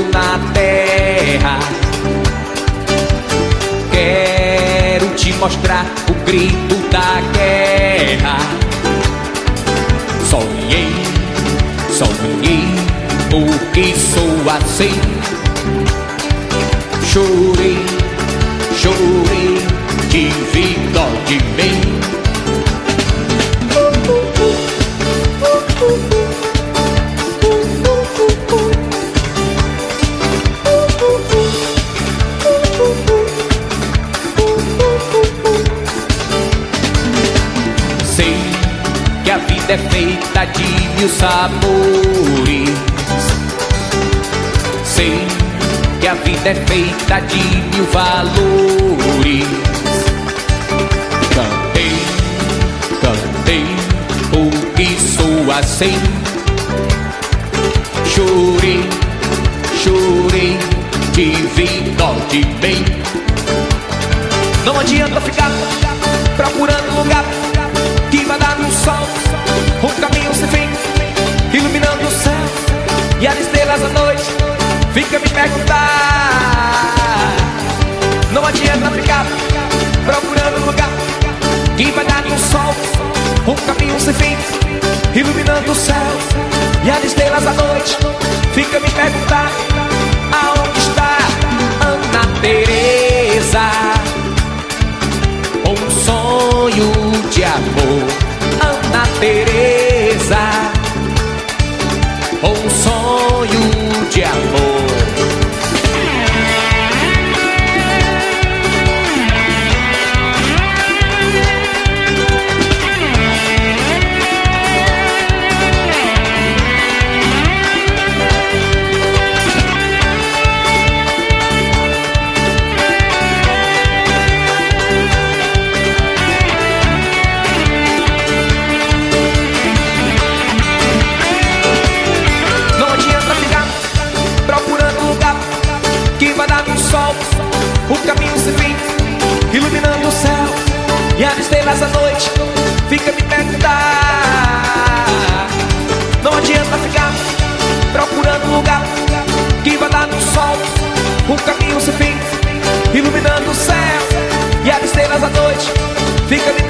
na terra. Quero te mostrar o grito da guerra. Sonhei, sonhei, porque sou assim. Chorei, chorei, tive dó de mim. Sei que a vida é feita de mil sabores. Sei que a vida é feita de mil valores. Cantei, cantei, porque sou assim. Chorei, chorei, tive dó de mim. Não adianta ficar procurando lugar que vai dar no sol, um caminho sem fim, iluminando o céu e as estrelas à noite. Fica me perguntar. Não adianta ficar procurando lugar que vai dar no sol, um caminho sem fim, iluminando o céu e as estrelas à noite. Fica me perguntar, aonde está Ana Teresa? Um sonho de amor, Ana Teresa. Um sonho de amor. O caminho sem fim, iluminando o céu e as estrelas à noite. Fica me perguntar. Não adianta ficar procurando lugar que vai dar no sol, o caminho sem fim, iluminando o céu e as estrelas à noite. Fica me